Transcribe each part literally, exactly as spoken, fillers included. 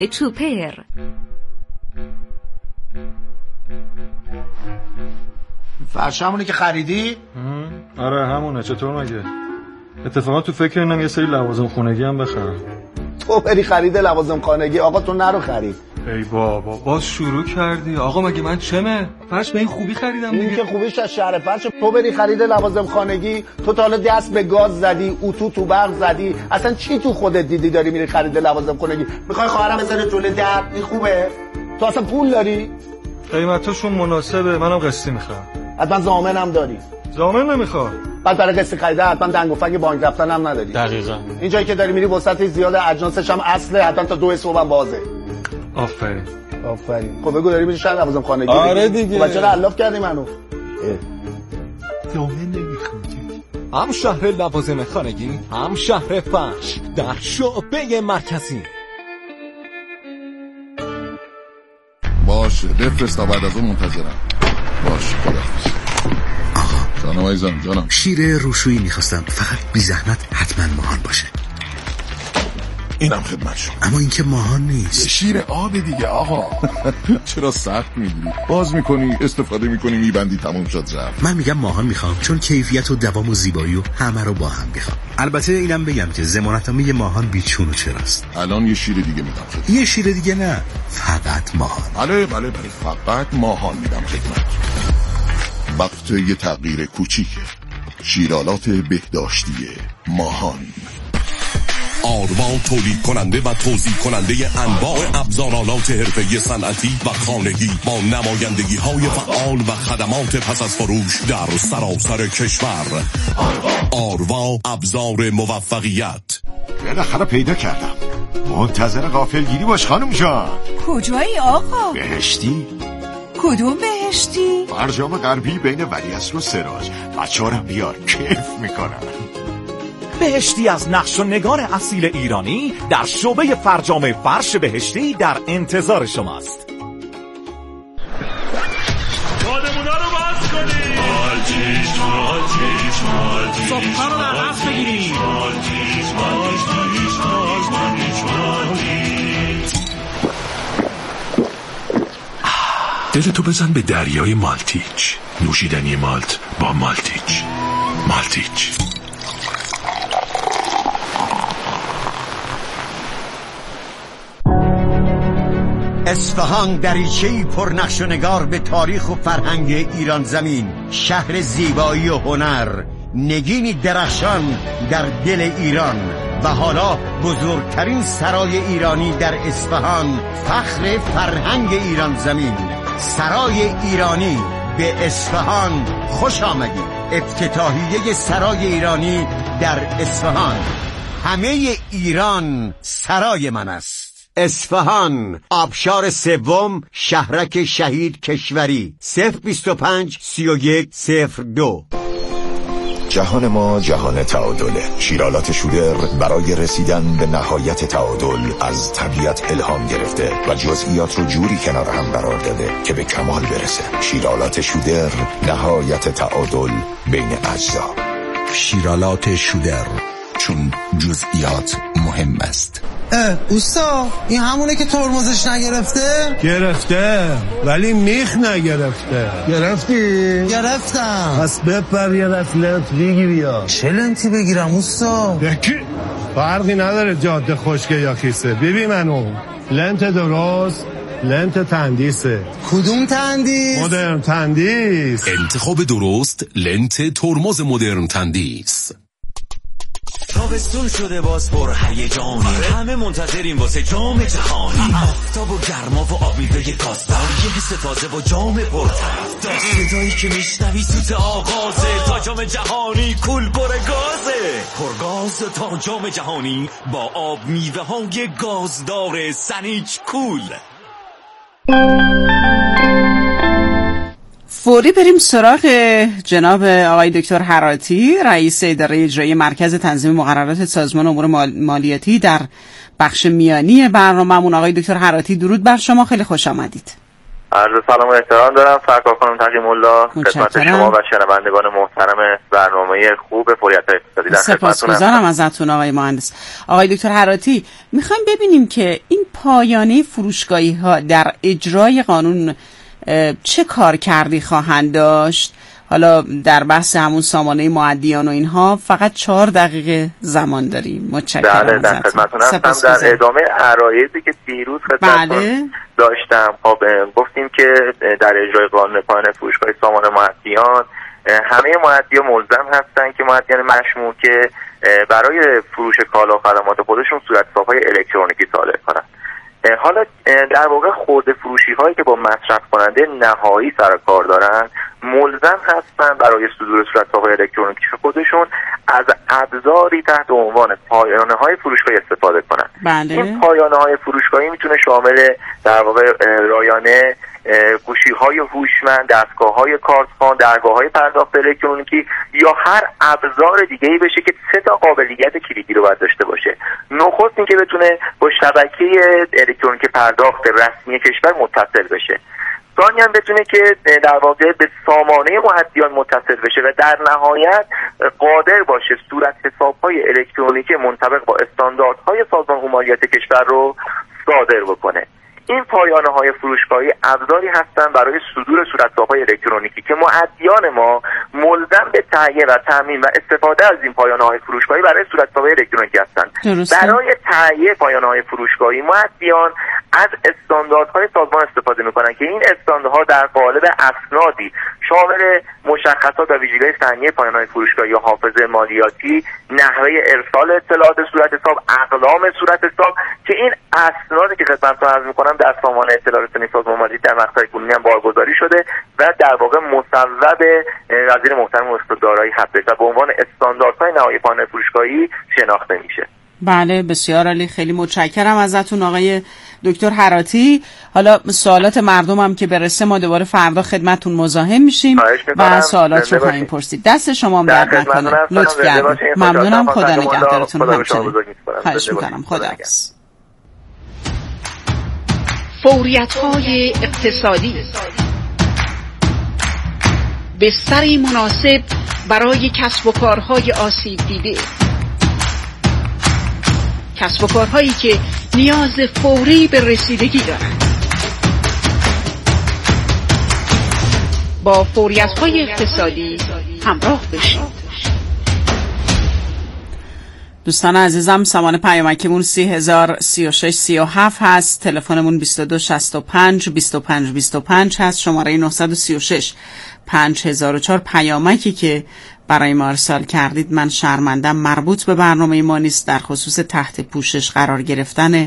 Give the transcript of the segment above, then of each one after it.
چوپر. فرش همونی که خریدی؟ آره همونه. چطور مگه؟ اتفاقا تو فکر اینم یه سری لوازم خونگی هم بخرم. تو بری خرید لوازم خانگی؟ آقا تو نرو خرید. ای بابا باز شروع کردی. آقا مگه من چمه؟ فرش به این خوبی خریدم دیگه. این که خوبیش از شهر فرش. تو بری خرید لوازم خانگی، تو تا حالا دست به گاز زدی، اتو تو برق زدی، اصلا چی تو خودت دیدی داری میری خرید لوازم خانگی؟ میخوای خواهرم بذاره جلوی در؟ این خوبه؟ تو اصلا پول داری؟ قیمتاشون مناسبه، منم قسطی میخوام. حتما ضامنم داری؟ ضامن نمیخوام. بعد برای قسط خریده حتما دنگ و فنگ بانک رفتن هم نداری. دقیقاً. این جایی که داری میری وسط زیاد اجناسش هم اصله، حتما تا دو صبح هم بازه. آفرین. آفرین. خب بگو داری میری شهر لوازم خانگی؟ آره دیگه. خب چرا الاف کردی منو؟ ضامن نمیخوام. هم شهر لوازم خانگی، هم شهر فرش در شعبه مرکزی. باشه بفرست تا بعد از اون منتظرم. باشه خداحافظ. آقا جانم عزیزم جانم. شیر روشویی میخواستم، فقط بی زحمت حتما ماهان باشه. اینم خدمت شما. اما این که ماهان نیست. شیر آب دیگه آقا. چرا سخت میگیری؟ باز میکنی استفاده میکنی میبندی تموم شد رفت. من میگم ماهان میخوام چون کیفیت و دوام و زیبایی و همه رو با هم میخوام. البته اینم بگم که ضمانتنامه ماهان بیچون و چراست. الان یه شیر دیگه میدم خدمت. یه شیر دیگه نه، فقط ماهان. بله بله بله فقط ماهان میدم خدمت. وقت یه تغییر کوچیکه. شیرالات بهداشتی ماهان. آروا تولید کننده و توزیع کننده انواع ابزارالات حرفه‌ای صنعتی و خانگی با نمایندگی های فعال و خدمات پس از فروش در سراسر کشور. آروا ابزار موفقیت. بالاخره پیدا کردم. منتظر غافلگیری باش خانم جان. کجایی آقا؟ بهشتی؟ کدوم بهشتی؟ فرجام غربی بین ولیعصر و سراج. بچه‌هارم بیار کیف میکنن. بهشتی از نقش و نگار اصیل ایرانی در شعبه فرجام فرش بهشتی در انتظار شماست. یادمونا رو باز کنید. مالچیش مالچیش مالچیش صبحا رو در رفت بگیرید. مالچیش مالچیش مالچیش مالچیش. دلتو بزن به دریای مالتیچ. نوشیدنی مالت با مالتیچ. مالتیچ. اصفهان دریچه‌ای پرنقش و نگار به تاریخ و فرهنگ ایران زمین، شهر زیبایی و هنر، نگینی درخشان در دل ایران و حالا بزرگترین سرای ایرانی در اصفهان، فخر فرهنگ ایران زمین. سرای ایرانی به اصفهان خوش آمدید. افتتاحیه سرای ایرانی در اصفهان. همه ایران سرای من است. اصفهان، آبشار سوم، شهرک شهید کشوری. صفر بیست و پنج سی و یک صفر دو. جهان ما جهان تعادله. شیرالات شودر برای رسیدن به نهایت تعادل از طبیعت الهام گرفته و جزئیات رو جوری کنار هم قرار داده که به کمال برسه. شیرالات شودر، نهایت تعادل بین اجزا. شیرالات شودر، چون جزئیات مهم است. اوستا این همونه که ترمزش نگرفته؟ گرفته ولی میخ نگرفته. گرفتی؟ گرفتم. پس بپر یه دست لنت بگیری. یا چه لنتی بگیرم اوستا؟ بکی فرقی نداره جاده خشکه یا کیسه. ببین منو لنت درست لنت تندیسه. کدوم تندیس؟ مدرن تندیس. انتخاب درست لنت ترمز مدرن تندیس. تابستون شده باز پر هیجانی، همه منتظریم واسه جام جهانی. آفتاب و گرما و آب میوه کاستر، یه حس تازه و جام پرطرفدار. صدایی که میشنوی سوت آغازه، تا جام جهانی کول پر گازه. پرگاز تا جام جهانی با آب میوه های گازدار سنیچ کول. فوری بریم سراغ جناب آقای دکتر حراتی، رئیس اداره اجرایی مرکز تنظیم مقررات سازمان امور مالیاتی در بخش میانی برنامه‌مون. آقای دکتر حراتی درود بر شما، خیلی خوش آمدید. عرض سلام و احترام دارم سرکار خانم تقیم الله خدمت شما و شنوندگان محترم برنامه خوب فوریت اقتصادی در خدمتتونم. سپاسگزارم ازتون آقای مهندس. آقای دکتر حراتی، میخوایم ببینیم که این پایانه فروشگاهی ها در اجرای قانون چه کار کردی خواهند داشت؟ حالا در بحث همون سامانه معدیان و اینها فقط چهار دقیقه زمان داریم. متشکرم. بله در خدمتتون هستم. در ادامه عرایضی که دیروز خدمتتون بله. داشتم خب گفتیم که در اجرای قانون پایانه فروشگاه سامانه معدیان همه معدیان ملزم هستن که معدیان مشمول برای فروش کالا و خدمات خودشون صورتحساب‌های الکترونیکی صادر کنن. حالا در واقع خرده فروشی هایی که با مصرف کننده نهایی سر کار دارن ملزم هستن برای صدور صورتحساب‌های الکترونیکی خودشون از ابزاری تحت عنوان پایانه های فروشگاهی استفاده کنن. بله. این پایانه های فروشگاهی میتونه شامل در واقع رایانه، گوشی های هوشمند، دستگاه های کارتخوان، درگاه های پرداخت الکترونیکی یا هر ابزار دیگه ای بشه که سه تا قابلیت کلیدی رو باید داشته باشه. نخست این که بتونه با شبکه الکترونیک پرداخت رسمی کشور متصل بشه. ثانیاً بتونه که در واقع به سامانه معدیان متصل بشه و در نهایت قادر باشه صورت حساب‌های الکترونیکی منطبق با استانداردهای سازمان مالیات کشور رو صادر بکنه. این پایانه های فروشگاهی ابزاری هستند برای صدور صورتحساب‌های الکترونیکی که معدیان ما ملزم به تهیه و تامین و استفاده از این پایانه های فروشگاهی برای صورتحساب‌های الکترونیکی هستند. برای تهیه پایانه های فروشگاهی معدیان از استانداردهای سازمان استفاده میکنن که این استانداردها در قالب اسنادی شامل مشخصات و ویژگی‌های فنی پایانه های فروشگاهی یا حافظه مالیاتی، نحوه ارسال اطلاعات صورت حساب، اقلام صورت حساب که این اسنادی که خدمتتون عرض میکنم در سامانه اطلاعات رسانی سازمان مالیات در مقطع کنونی هم بارگذاری شده و در واقع مصوب وزیر محترم اقتصاددارایی هست و به عنوان استانداردهای نهایی پایانه فروشگاهی شناخته میشه. بله بسیار عالی، خیلی متشکرم ازتون آقای دکتر حراتی. حالا سوالات مردم هم که برسه ما دوباره فردا خدمتتون مزاحم میشیم و سوالات رو خواهیم پرسید. دست شما هم درد نکنه. لطف کردید. ممنونم. خدا نگهدارتون. همچنین. خواهش میکنم. خداحافظ. فوریت‌های اقتصادی، بستری مناسب برای کسب و کارهای آسیب دیده، کسب و کارهایی که نیاز فوری به رسیدگی دارند. با فوریت‌های اقتصادی همراه بشید. دوستان عزیزم، سامان پیامکیمون سی هزار سی و شش سی و هفت هست، تلفنمون بیست و دو شصت و پنج بیست و پنج بیست و پنج هست، شماره نه سه شش پنج هزار و چهار. پیامکی که برای ما ارسال کردید من شرمندم، مربوط به برنامه ما نیست، در خصوص تحت پوشش قرار گرفتن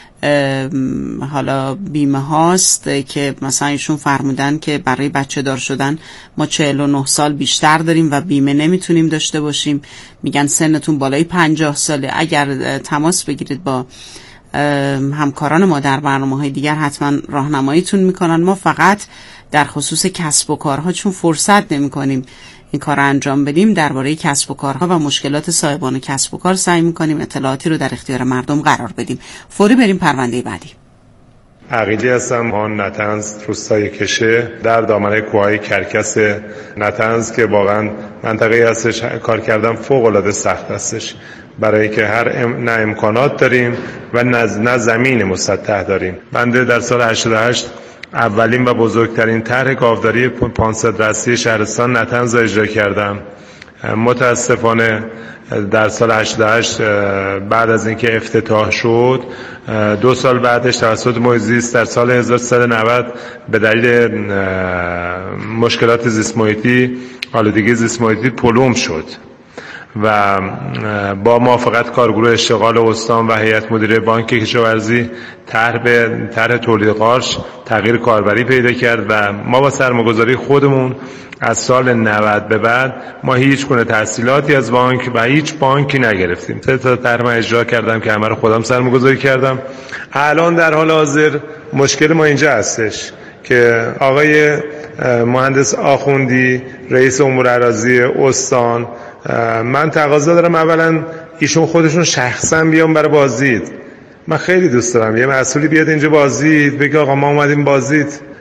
حالا بیمه هاست که مثلا ایشون فرمودن که برای بچه دار شدن ما چهل و نه سال بیشتر داریم و بیمه نمیتونیم داشته باشیم. میگن سنتون بالای پنجاه ساله. اگر تماس بگیرید با همکاران ما در برنامه‌های دیگر حتما راهنماییتون میکنن. ما فقط در خصوص کسب و کارها چون فرصت نمیکنیم این کار رو انجام بدیم، درباره کسب و کارها و مشکلات صاحبان کسب و کار سعی میکنیم اطلاعاتی رو در اختیار مردم قرار بدیم. فوری بریم پرونده بعدی. عقیلی هستم، آن نتنز روستای کشه در دامنه کوههای کرکس نتنز که واقعا منطقه‌ای هستش کار کردن فوق العاده سخت هستش، برای که هر ام... نه امکانات داریم و نه, نه زمین مسطح داریم. بنده در سال هشتاد و هشت اولین و بزرگترین طرح گاوداری پانصد رأسی شهرستان نتنز را اجرا کردم. متاسفانه در سال هشتاد و هشت بعد از اینکه افتتاح شد، دو سال بعدش توسط محیط زیست در سال هزار و سیصد و نود به دلیل مشکلات زیست محیطی، آلودگی زیست محیطی پلم شد و با موافقت کارگروه اشتغال استان و هیئت مدیره بانک کشاورزی طرح به طرح تولید قارچ تغییر کاربری پیدا کرد و ما با سرمایه‌گذاری خودمون از سال نود به بعد ما هیچ گونه تحصیلاتی از بانک و هیچ بانکی نگرفتیم. سه تا طرح من اجرا کردم که همه رو خودم سرمایه‌گذاری کردم. الان در حال حاضر مشکل ما اینجا هستش که آقای مهندس آخوندی رئیس امور اراضی استان، من تقاضا دارم اولا ایشون خودشون شخصا بیان برای بازدید. من خیلی دوست دارم یه مسئولی بیاد اینجا بازدید بگه آقا ما اومدیم بازدید،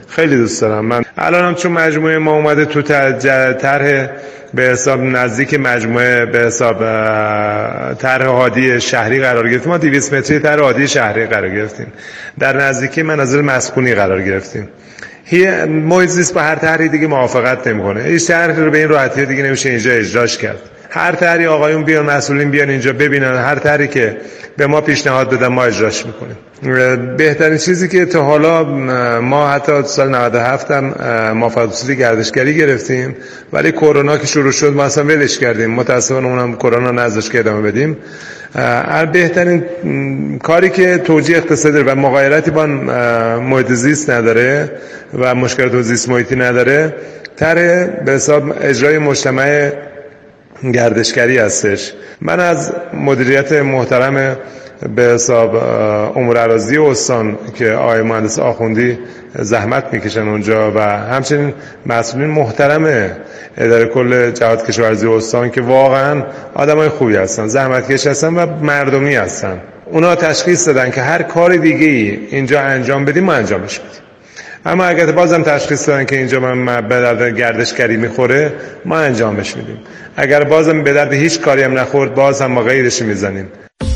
خیلی دوست دارم. من الانم چون مجموعه ما اومده تو طرح به حساب نزدیک مجموعه به حساب طرح عادی شهری قرار گرفتیم، ما دویست متری طرح عادی شهری قرار گرفتیم، در نزدیکی مناظر مسکونی قرار گرفتیم. هی محیط زیست با هر طرحی دیگه موافقت نمیکنه. هیچ طرحی رو به این راحتی دیگه نمیشه اینجا اجراش کرد. هر طرحی آقایون بیان، مسئولین بیان اینجا ببینن، هر طرحی که به ما پیشنهاد بدن ما اجراش میکنیم. بهترین چیزی که تا حالا ما حتی سال نود و هفت هم موافقت اصولی گردشگری گرفتیم، ولی کرونا که شروع شد ما اصلا ولش کردیم. متاسفانه اونم کرونا نذاشت که ادامه بدیم. بهترین کاری که توجیه اقتصادی و مغایرتی با محیط زیست نداره و مشکلات زیست محیطی نداره، طرح به حساب اجرای مجتمع گردشگری هستش. من از مدیریت محترم به حساب امور اراضی استان که آقای مهندس آخوندی زحمت میکشن اونجا و همچنین مسئولین محترم اداره کل جهاد کشاورزی استان که واقعا آدمای خوبی هستن، زحمت کش هستن و مردمی هستن. اونا تشخیص دادن که هر کار دیگه ای اینجا انجام بدیم ما انجامش بدیم. اما اگر بازم تشخیص دادن که اینجا من به درد گردشگری میخوره ما انجامش میدیم. اگر بازم به درد هیچ کاری هم نخورد باز هم ما غیرش میزنیم.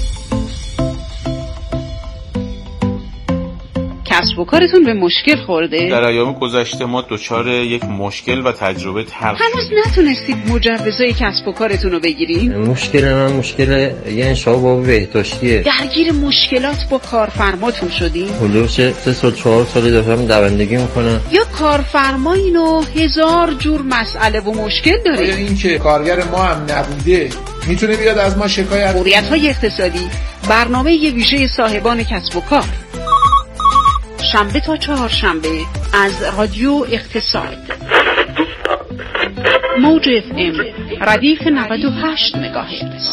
کسب و کارتون به مشکل خورده؟ در ایام گذشته ما دچار یک مشکل و تجربه تلخ هنوز نتونستید مجوزای کسب و کارتون رو بگیرید؟ مشکل من مشکل یه انشاء با بهداشتیه. درگیر مشکلات با کارفرماتون شدین؟ حدوش سه سال چهار سالی دارم دوندگی میکنم. یا کارفرمایین و هزار جور مسئله و مشکل داره؟ آیا این که کارگر ما هم نبوده میتونه بیاد از ما شکایت؟ موریدهای اقتصادی، برنامه یه ویژه صاحبان کسب و کار، شنبه تا چهارشنبه از رادیو اقتصاد موج اف ام ردیف نود و هشت مگاهرتز.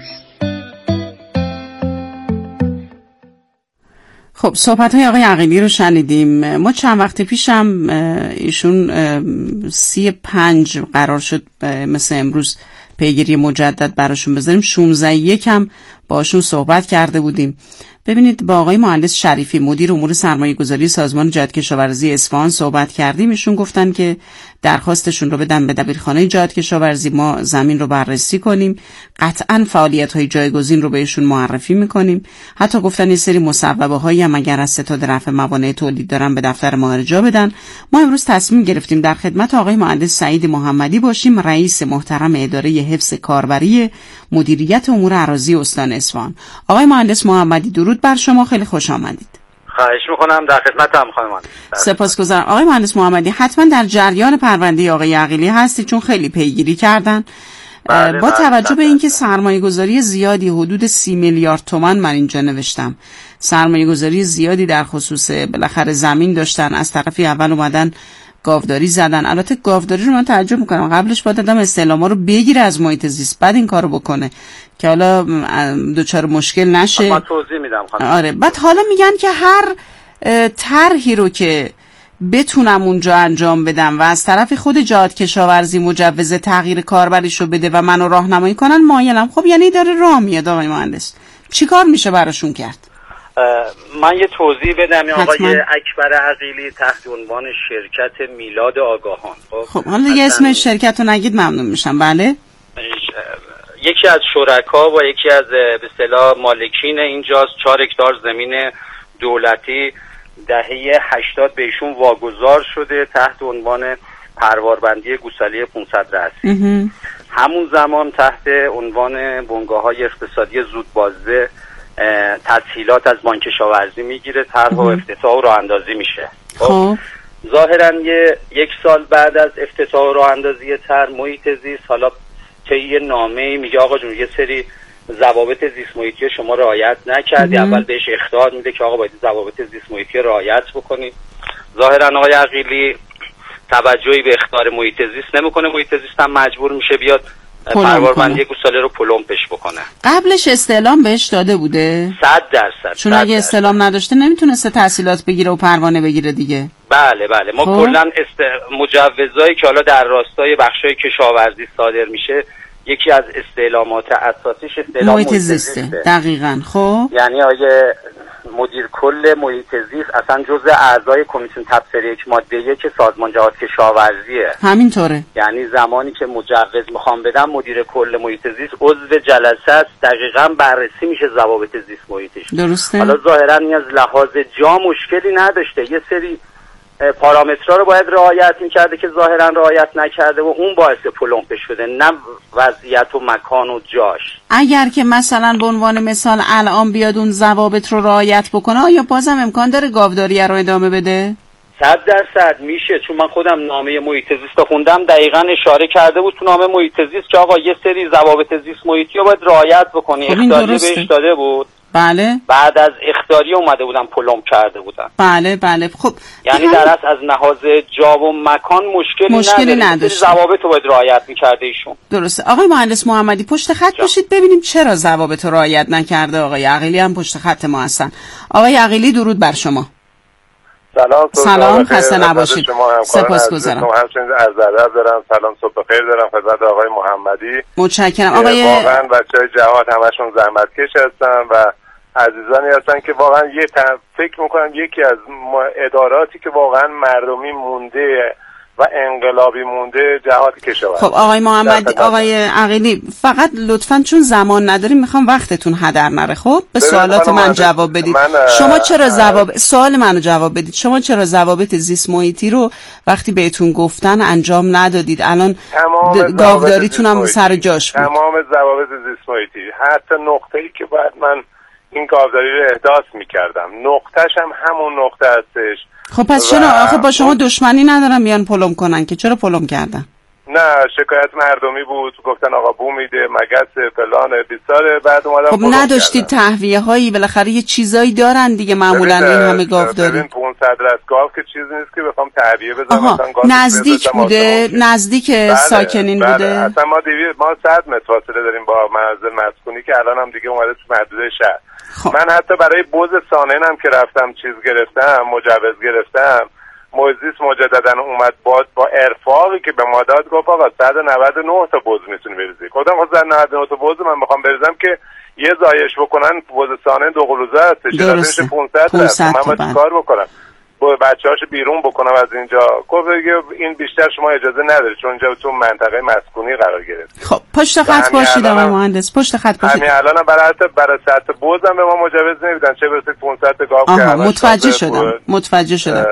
خب صحبت های آقای عقیلی رو شنیدیم. ما چند وقت پیشم ایشون سی پنج قرار شد مثل امروز پیگیری مجدد براشون بذاریم، شانزده یکم باشون صحبت کرده بودیم. ببینید با آقای مهندس شریفی مدیر امور سرمایه گذاری سازمان جهاد کشاورزی اصفهان صحبت کردیم. ایشون گفتن که درخواستشون رو بدن به دبیرخانه جهاد کشاورزی، ما زمین رو بررسی کنیم، قطعاً فعالیت‌های جایگزین رو بهشون معرفی میکنیم. حتی گفتن یه سری مصوبه هایی هم اگر از ستاد رفع موانع تولید دارن به دفتر ما ارجاع بدن. ما امروز تصمیم گرفتیم در خدمت آقای مهندس سعید محمدی باشیم، رئیس محترم اداره حفظ کاربری مدیریت امور اراضی استان اصفهان. آقای مهندس محمدی درود بر شما، خیلی خوش آمدید. خواهش میکنم، در خدمتم خانم. سپاسگزارم. آقای مهندس محمدی حتما در جریان پرونده آقای عقیلی هستید چون خیلی پیگیری کردن. بله با توجه بله به اینکه سرمایه گذاری زیادی حدود سی میلیارد تومان من اینجا نوشتم، سرمایه گذاری زیادی در خصوص بالاخره زمین داشتن، از طرفی اول اومدن گاوداری زدن. البته گاوداری رو من تعجب میکنم، قبلش باید آدم استعلاما رو بگیره از محیط زیست بعد این کارو بکنه که حالا دوچار مشکل نشه. من توضیح میدم خانم. آره بعد حالا میگن که هر طرحی رو که بتونم اونجا انجام بدم و از طرف خود جهاد کشاورزی مجوز تغییر کاربریشو بده و منو راهنمایی کنن مایلم. خب یعنی داره راه میاد. آقای مهندس چیکار میشه براشون کرد؟ من یه توضیح بدم. آقای اکبر عقیلی تحت عنوان شرکت میلاد آگاهان. خب حالا دیگه اسم شرکت رو نگید ممنون میشم. بله یکی از شرکا و یکی از به اصطلاح مالکین اینجاست. چهار هکتار زمین دولتی دهه هشتاد بهشون واگذار شده تحت عنوان پرواربندی گوساله پانصد رأسی. همون زمان تحت عنوان بنگاه‌های اقتصادی زودبازده تسهیلات از بانک کشاورزی میگیره، طرح و افتتاح و راه اندازی میشه. خب ظاهرا یه یک سال بعد از افتتاح و راه اندازی طرح محیط زیست حالا طی نامه‌ای میگه آقا جون یه سری ضوابط زیست محیطی شما رعایت نکردی. اول بهش اخطار میده که آقا باید ضوابط زیست محیطی رعایت بکنید. ظاهرا آقای عقیلی توجهی به اخطار محیط زیست نمیکنه، محیط زیست هم مجبور میشه بیاد پرواربندی گوساله رو پلمپش بکنه. قبلش استعلام بهش داده بوده؟ صد درصد. چون اگه استعلام نداشته نمیتونسته تحصیلات بگیره و پروانه بگیره دیگه. بله بله ما کلا است... مجوزایی که حالا در راستای بخشای کشاورزی صادر میشه یکی از استعلامات اساسیش استعلام محیط زیسته. دقیقاً. خب یعنی آیه مدیر کل محیط زیست اصلا جزء اعضای کمیسیون تبصره یک ماده یک سازمان جهاد کشاورزیه. همینطوره. یعنی زمانی که مجوز میخوام بدم مدیر کل محیط زیست عضو جلسه است، دقیقاً بررسی میشه ضوابط زیست محیطش. درسته. حالا ظاهراً این از لحاظ جا مشکلی نداشته، یه سری پارامترها رو باید رعایت میکرده که ظاهرا رعایت نکرده و اون باعث پلمپش شده، نه وضعیت و مکان و جاش. اگر که مثلا به عنوان مثال الان بیاد اون ضوابط رو رعایت بکنه، آیا بازم امکان داره گاوداری رو ادامه بده؟ صد درصد میشه، چون من خودم نامه محیط زیست رو خوندم، دقیقاً اشاره کرده بود تو نامه محیط زیست که آقا یه سری ضوابط زیست محیطی رو باید رعایت بکنی. اخطاری بهش داده بود. بله. بعد از اخطاری اومده بودن پلم کرده بودن. بله بله. خب یعنی در اصل از لحاظ جا و مکان مشکلی, مشکلی نداشت. ضوابط رو باید رعایت می‌کرده ایشون. درسته. آقای مهندس محمدی پشت خط جا. باشید ببینیم چرا ضوابط رو رعایت نکرده. آقای عقیلی هم پشت خط ما هستن. آقای عقیلی درود بر شما. سلام. سلام، خسته نباشید. سپاسگزارم. همچنین عرض ادب دارم. سلام، صبح بخیر دارم خدمت آقای محمدی. متشکرم. آقای واقعا بچهای جهاد همشون زحمتکش هستن و عزیزانی هستن که واقعا یه تن... فکر میکنم یکی از اداراتی که واقعا مردمی مونده و انقلابی مونده جهاد کشاورزی. خب آقای محمدی، آقای عقیلی، فقط لطفاً چون زمان نداریم میخوام وقتتون هدر نره. خب به سوالات من جواب بدید. من شما چرا جواب سوال منو جواب بدید. شما چرا ضوابط زیست محیطی رو وقتی بهتون گفتن انجام ندادید؟ الان گاوداریتون هم سر جاش بود. تمام ضوابط زیست محیطی، حتی نقطه‌ای که بعد من این گاوداری رو احداث میکردم نقطهش هم همون نقطه هستش. خب پس چرا آخه با شما دشمنی ندارم بیان پلم کنن که چرا پلم کردن؟ نه شکایت مردمی بود، گفتن آقا بو میده مگس فلان بیساره، بعد اومدن خب نداشتید تهویه هایی بالاخره یه چیزایی دارن دیگه معمولا این همه گاوداری. ببین پانصد رس گاو که چیزی نیست که بخوام تهویه بزنم. مثلا نزدیک بوده، نزدیک بله، ساکنین بله. بوده. اصلا ما دیوی ما صد متر فاصله داریم با منازل مسکونی که الان هم دیگه اومده تو محدوده شهر. خب. من حتی برای بوز سانحه‌ام که رفتم چیز گرفتم، مجوز گرفتم، موزیس مجددا اومد با با ارفاقی که به ما داد گفت آقا صد و نود و نه تا بوز میتونی بریزی. خودم خود صد و نود و نه تا بوز من میخوام بریزم که یه زایش بکنن بوز سانحه دو قلوزه هستش، درسته پانصد من باید چیکار بکنم؟ با بچه‌هاشو بیرون بکنم از اینجا. گفت این بیشتر شما اجازه نداری چون اینجا تو منطقه مسکونی قرار گرفت. خب پشت خط باشید آقای مهندس، پشت خط باشید. همین الانم برای برای سطح بوزم به ما مجوز نمیدن، چه برسه پانصد تا گاو که متوجه شدم. متوجه شدم.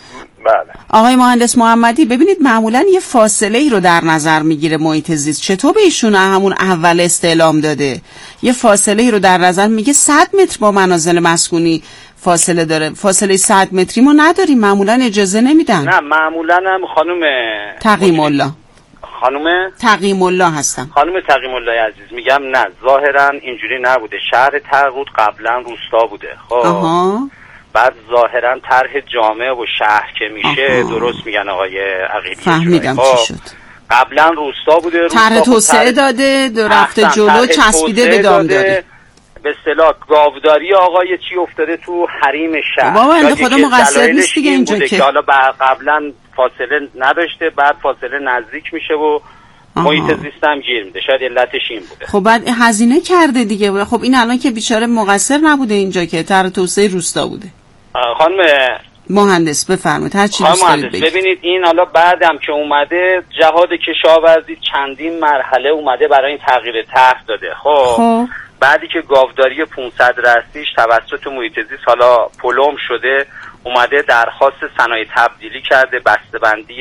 بله. آقای مهندس محمدی ببینید معمولا یه فاصله ای رو در نظر میگیره محیط زیست. چطور به ایشون همون اول استعلام داده یه فاصله ای رو در نظر میگه صد متر با منازل مسکونی فاصله داره؟ فاصله صد متری ما نداریم، معمولا اجازه نمیدن. نه معمولا هم خانم تقیم الله خانم تقیم الله هستم. خانم تقیم الله عزیز میگم نه ظاهرا اینجوری نبوده. شهر تقود قبلا روستا بوده. خب آها. بعد ظاهرا طرح جامعه و شهر که میشه آها. درست میگن آقای عقیلی. فهمیدم چی شد. قبلا روستا بوده، طرح توسعه داده، رفته جلو چسبیده به دامداری. به اصطلاح گاوداری آقا یه چی افتاده تو حریم شهر. بابا انده خدا مقصر نیست دیگه اینجا که حالا قبلا فاصله نداشته، بعد فاصله نزدیک میشه و محیط زیست هم گیر میده. شاید علتش این بوده. خب بعد هزینه کرده دیگه. خب این الان که بیچاره مقصر نبوده اینجا که طرح توسعه روستا بوده. خانم مهندس بفرمایید هر چی دوست دارید بگید. ببینید این حالا بعدم که اومده جهاد کشاورزی چندین مرحله اومده برای این تغییر طرح داده. خب, خب. بعدی که گاوداری پانصد رستیش توسط محیط زیست حالا پلم شده، اومده درخواست صنایع تبدیلی کرده، بسته‌بندی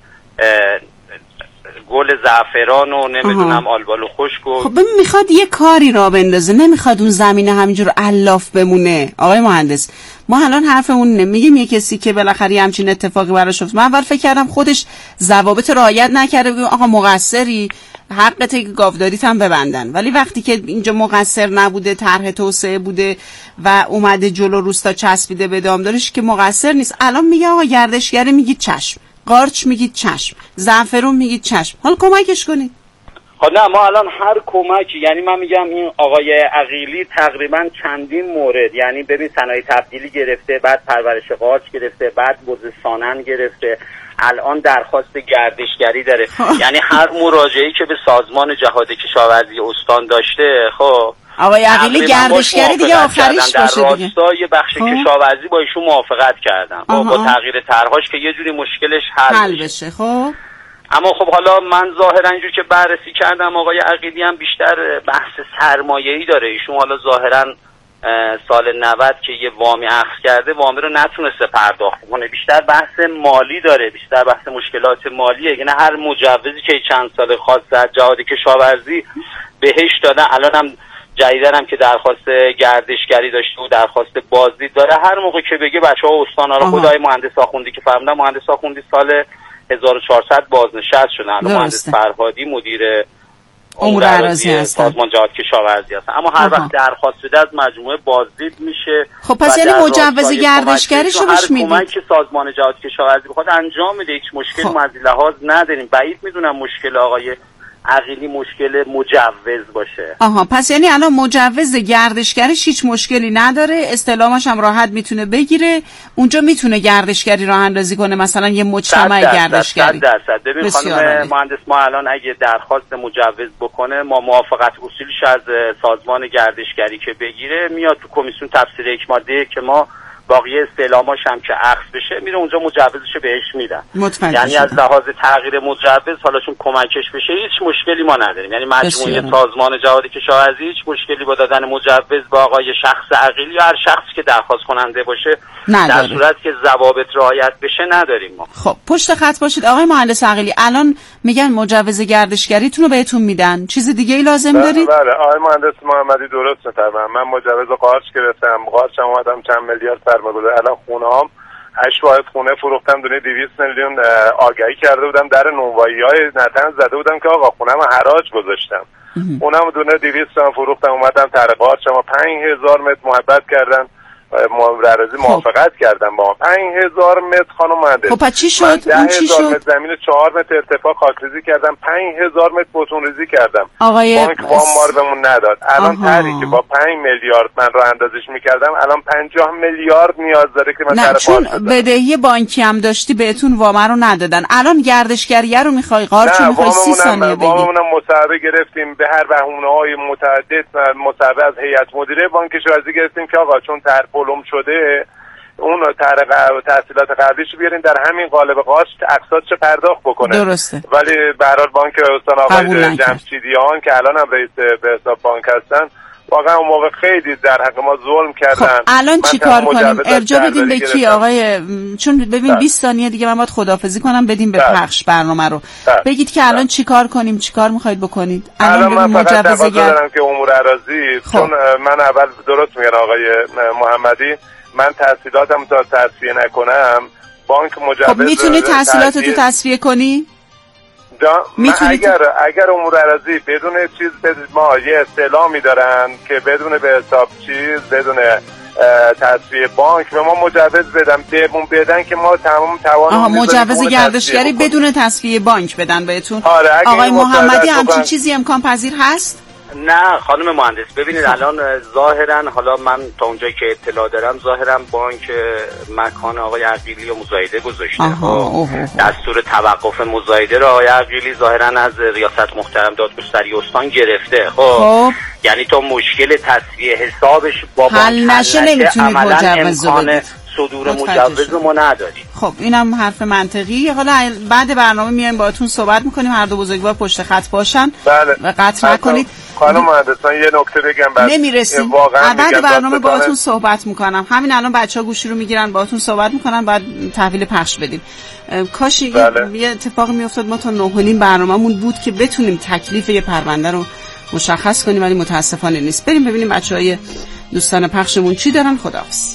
گل زعفران و نمیدونم آلبالو خشک و خب میخواد یه کاری را بندازه، نمیخواد اون زمینه همینجور الاف بمونه. آقای مهندس ما الان حرفمون نمیگیم یه کسی که بالاخره همچین اتفاقی براش افتاد. من اول فکر کردم خودش ضوابط رعایت نکرده، بگیم آقا مقصری، حقته که گاوداریت هم ببندن. ولی وقتی که اینجا مقصر نبوده، طرح توسعه بوده و اومده جلو روستا چسبیده به دامدارش که مقصر نیست. الان میگه آقا گردشگری میگید چشم، قارچ میگید چشم، زعفرون میگید چشم. حالا کمکش کنید. خب نه ما الان هر کمکی، یعنی من میگم این آقای عقیلی تقریبا چندین مورد، یعنی ببین صنایع تبدیلی گرفته، بعد پرورش قارچ گرفته، بعد بز سانن گرفته، الان درخواست گردشگری داره. یعنی هر مراجعه‌ای که به سازمان جهاد کشاورزی استان داشته خب آقای عقیلی گردشگری دیگه آخریش باشه دیگه. در راستای بخش کشاورزی با ایشون موافقت کردم با, با تغییر طرحش که یه جوری مشکلش حل, حل بشه. خب اما خب حالا من ظاهرا اینجور که بررسی کردم آقای عقیلی هم بیشتر بحث سرمایه‌ای داره. ایشون حالا ظاهرا سال نود که یه وامی اخذ کرده وامی رو نتونسته پرداخت کنه، بیشتر بحث مالی داره، بیشتر بحث مشکلات مالیه. یعنی هر مجوزی که چند سال خاص از جهاد کشاورزی بهش دادن، الان هم جدیدن هم که درخواست گردشگری داشته و درخواست بازدید داره، هر موقع که بگه بچه‌ها استانا رو خدای مهندس آخوندی که فرمودن، مهندس آخوندی سال هزار و چهارصد بازنشست شدن، الان مهندس فرهادی مدیر امور اراضی هستن، سازمان جهاد کشاورزی هستن، اما هر وقت درخواست بده از مجموعه بازدید میشه. خب پس یعنی مجوز گردشگریشو بهش میدید؟ هر کمک که سازمان جهاد کشاورزی بخواد انجام میده، هیچ مشکلی خب. ما از لحاظ نداریم. بعید میدونم مشکل آقای عقیلی مشکل مجوز باشه. آها، پس یعنی الان مجوز گردشگریش هیچ مشکلی نداره، استعلامش هم راحت میتونه بگیره، اونجا میتونه گردشگری راه اندازی کنه، مثلا یه مجتمع گردشگری. صد درصد. ببین خانم مهندس، ما الان اگه درخواست مجوز بکنه، ما موافقت اصولیش از سازمان گردشگری که بگیره میاد تو کمیسیون تفسیر یک ماده که ما باقی استعلاماش هم که اخذ بشه میره اونجا مجوزشو بهش میدن. یعنی از لحاظ تغییر مجوز حالا چون کمکش بشه هیچ مشکلی ما نداریم. یعنی مجموعه سازمان جهاد کشاورزی هیچ مشکلی با دادن مجوز با آقای شخص عقیلی یا هر شخصی که درخواست کننده باشه نداره. در صورت که ضوابط رعایت بشه نداریم ما. خب پشت خط باشید آقای مهندس عقیلی، الان میگن مجوز گردشگریتون رو بهتون میدن، چیز دیگه ای لازم بله دارید؟ بله آقای مهندس محمدی درست می‌فرمایید. من مجوز قارچ گرفتم، قارچم اومدم چند میلیارد سرمایه‌گذاری، الان خونه‌ام هشت واحد خونه فروختم، دونه دویست میلیون آگهی کرده بودم، در نونوایی‌های نتنز زده بودم که آقا خونه‌م حراج گذاشتم، اونم دونه دویست تومن فروختم، اومدم طرح قارچم پنج هزار متر محبت کردن، معرضی موافقت کردم با پنج هزار متر خانم مهندس. خب پس چی شد؟ اون چی شد؟ متر زمین چهار متر ارتفاع خاکریزی کردم، پنج هزار متر بتون ریزی کردم. آقای بانک وام مار بهمون نداد. الان طرحی که با پنج میلیارد من رو اندازش میکردم الان پنجاه میلیارد نیاز داره که من نه چون بدهی بانکی هم داشتی بهتون وام رو ندادن. الان گردشگریه رو میخوای قارچو میخوای سی ثانیه بگی. واممونم مصوبه گرفتیم به هر بهونه‌های متعدد، مصوبه از هیئت مدیره بانک کشاورزی گرفتیم که آقا چون طرح پلم شده اون طرح تحصیلات قبلیشو بیارین در همین قالب قارچ اقساطش پرداخت بکنه. درسته. ولی به هر حال بانک استان آقای جمشیدیان که الان هم رئیس به حساب بانک هستن واقعا اون موقع خیلی در حق ما ظلم کردن. خب الان چیکار کنیم؟ ارجاع بدیم به کی آقای؟ چون ببین بیست ثانیه دیگه من باید خداحافظی کنم، بدیم به پخش برنامه رو. ده. بگید که الان چیکار کنیم، چیکار میخواید بکنید؟ الان من فقط تقاضا دارم که امور اراضی خب. چون من اول درست میگن آقای محمدی، من تحصیلاتم تا تصفیه نکنم بانک مجوز خب میتونی تحصیلاتتو تصفیه کنی؟ اگر اگر امور اراضی بدون چیز بدون ما یه استعلامی دارن که بدون به حساب چیز بدون تصفیه بانک به ما مجوز بدن بهمون بدن که ما تمام توان آها مجوز گردشگری بدون تصفیه بانک بدن بهتون. آره آقای محمدی همچین چیزی امکان پذیر هست؟ نه خانم مهندس ببینید الان ظاهرا حالا من تا اونجایی که اطلاع دارم ظاهرا بانک مکان آقای عقیلی و مزایده گذاشته. دستور توقف مزایده رو آقای عقیلی ظاهرا از ریاست محترم دادگستری استان گرفته. خب یعنی تو مشکل تصفیه حسابش با بانک حل نشه نمیتونید مجوز بدید، صدور مجوز ما نداریم. خب اینم حرف منطقی. حالا بعد برنامه میایم باهاتون صحبت میکنیم، هر دو بزرگوار پشت خط باشن. بله. و قطع نکنید. خانم مهندس من یه نکته بگم بعد نمیرسیم. بعد برنامه باهاتون صحبت میکنم. همین الان بچه‌ها گوشی رو میگیرن باهاتون صحبت میکنن، بعد تحویل پخش بدیم. کاش بله. یه اتفاق میافتاد ما تا نه و نیم برنامه‌مون بود که بتونیم تکلیف یه پرونده رو مشخص کنیم، ولی متاسفانه نیست. بریم ببینیم بچه‌های دوستان پخشمون چی دارن. خداحافظ.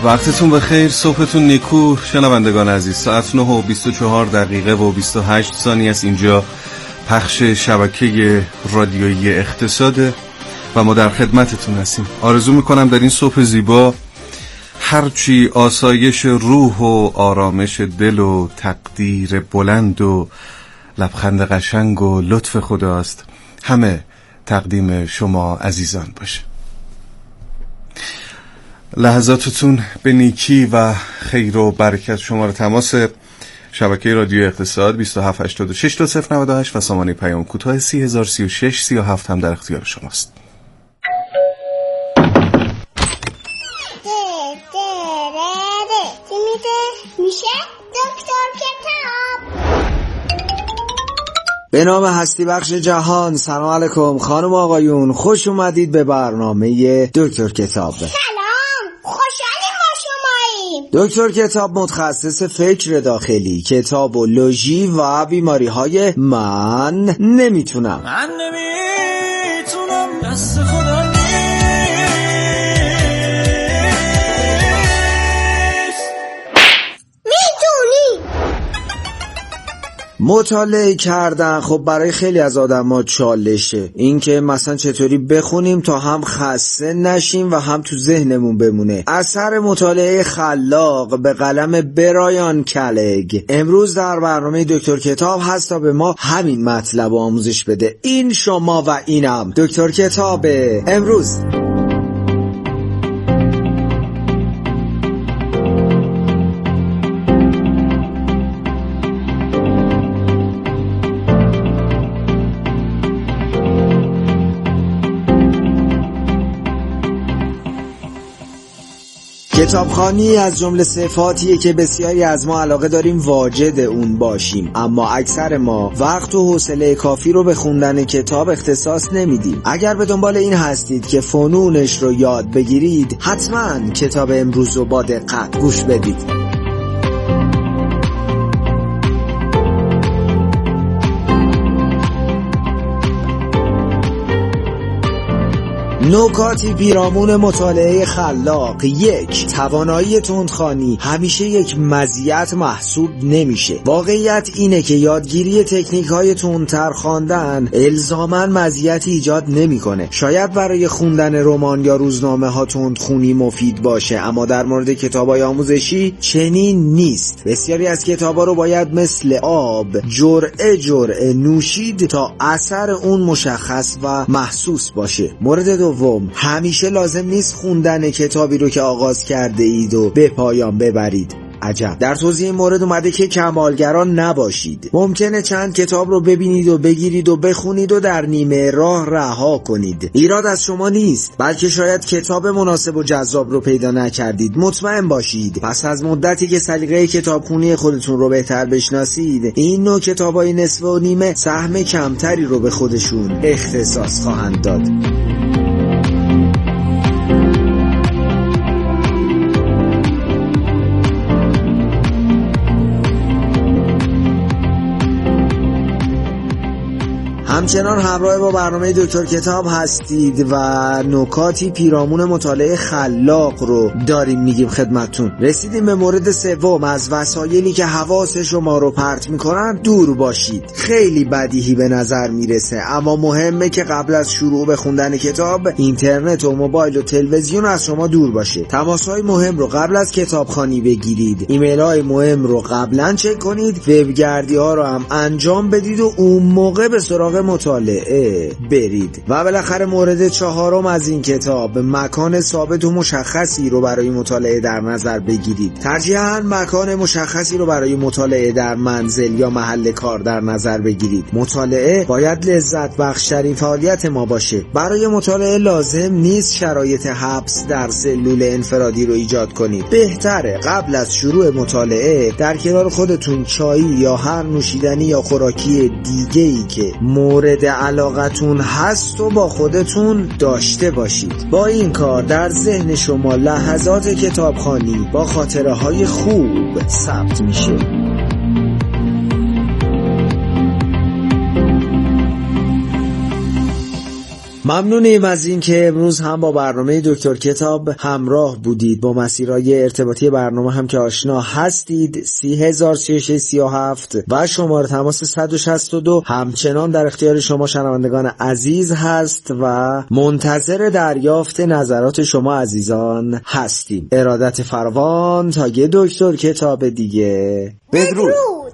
وقتتون بخیر، صبحتون نیکو شنوندگان عزیز. ساعت نه و بیست و چهار دقیقه و بیست و هشت ثانیه است. اینجا پخش شبکه رادیویی اقتصاد و ما در خدمتتون هستیم. آرزو میکنم در این صبح زیبا هرچی آسایش روح و آرامش دل و تقدیر بلند و لبخند قشنگ و لطف خداست همه تقدیم شما عزیزان باشه. لحظاتتون به نیکی و خیر و برکت شما. رو تماس شبکه رادیو اقتصاد بیست و هفت هشتاد و شش دو صفر نود و هشت و سامانه پیام کوتاه سی هزار سی و شش سی و هفت هم در اختیار شماست. میشه دکتر کتاب. به نام هستی بخش جهان. سلام علیکم خانم آقایون، خوش اومدید به برنامه دکتر کتاب. سلام، خوشحالیم ما شماییم. دکتر کتاب متخصص فکر داخلی، کتاب و لوژی و بیماری های من نمیتونم. من نمیتونم دست خدا نیست. مطالعه کردن خب برای خیلی از آدم‌ها چالشه. این که مثلا چطوری بخونیم تا هم خسته نشیم و هم تو ذهنمون بمونه. اثر مطالعه خلاق به قلم برایان کلگ امروز در برنامه دکتر کتاب هست تا به ما همین مطلب آموزش بده. این شما و اینم دکتر کتاب امروز. کتابخوانی از جمله صفاتیه که بسیاری از ما علاقه داریم واجد اون باشیم، اما اکثر ما وقت و حوصله کافی رو به خوندن کتاب اختصاص نمیدیم. اگر به دنبال این هستید که فنونش رو یاد بگیرید، حتما کتاب امروز رو با دقت گوش بدید. نکاتی پیرامون مطالعه خلاق. یک، توانایی تندخوانی همیشه یک مزیت محسوب نمیشه. واقعیت اینه که یادگیری تکنیک های تندتر خواندن الزاماً مزیتی ایجاد نمیکنه. شاید برای خوندن رمان یا روزنامه ها تندخوانی مفید باشه، اما در مورد کتاب‌های آموزشی چنین نیست. بسیاری از کتاب‌ها رو باید مثل آب جرعه جرعه نوشید تا اثر اون مشخص و محسوس باشه. مورد دو دوم، همیشه لازم نیست خوندن کتابی رو که آغاز کرده اید و به پایان ببرید. عجب. در توضیح این مورد اومده که کمالگران نباشید. ممکنه چند کتاب رو ببینید و بگیرید و بخونید و در نیمه راه رها کنید. ایراد از شما نیست، بلکه شاید کتاب مناسب و جذاب رو پیدا نکردید. مطمئن باشید پس از مدتی که سلیقه کتابخونی خودتون رو بهتر بشناسید، این نوع کتابای نصف و نیمه سهم کمتری رو به خودشون اختصاص خواهند داد. همچنان همراه با برنامه دکتر کتاب هستید و نکاتی پیرامون مطالعه خلاق رو داریم میگیم خدمتتون. رسیدیم به مورد سوم، از وسایلی که حواس شما رو پرت میکنن دور باشید. خیلی بدیهی به نظر میرسه، اما مهمه که قبل از شروع به خوندن کتاب اینترنت و موبایل و تلویزیون از شما دور باشه. تماس‌های مهم رو قبل از کتابخوانی بگیرید. ایمیل‌های مهم رو قبلا چک کنید. وبگردی‌ها رو هم انجام بدید و اون موقع به سراغ مطالعه برید. و بالاخره مورد چهارم از این کتاب، مکان ثابت و مشخصی رو برای مطالعه در نظر بگیرید. ترجیحاً مکان مشخصی رو برای مطالعه در منزل یا محل کار در نظر بگیرید. مطالعه باید لذت بخشترین فعالیت ما باشه. برای مطالعه لازم نیست شرایط حبس در سلول انفرادی رو ایجاد کنید. بهتره قبل از شروع مطالعه در کنار خودتون چای یا هر نوشیدنی یا خوراکی دیگه‌ای که مورد علاقتون هست و با خودتون داشته باشید. با این کار در ذهن شما لحظات کتابخوانی با خاطره های خوب ثبت میشه. ممنونیم از این که امروز هم با برنامه دکتر کتاب همراه بودید. با مسیرهای ارتباطی برنامه هم که آشنا هستید. سی هزار سی و شش سی و هفت و شماره تماس صد و شصت و دو همچنان در اختیار شما شنوندگان عزیز هست و منتظر دریافت نظرات شما عزیزان هستیم. ارادت فراوان تا یه دکتر کتاب دیگه. بدرود.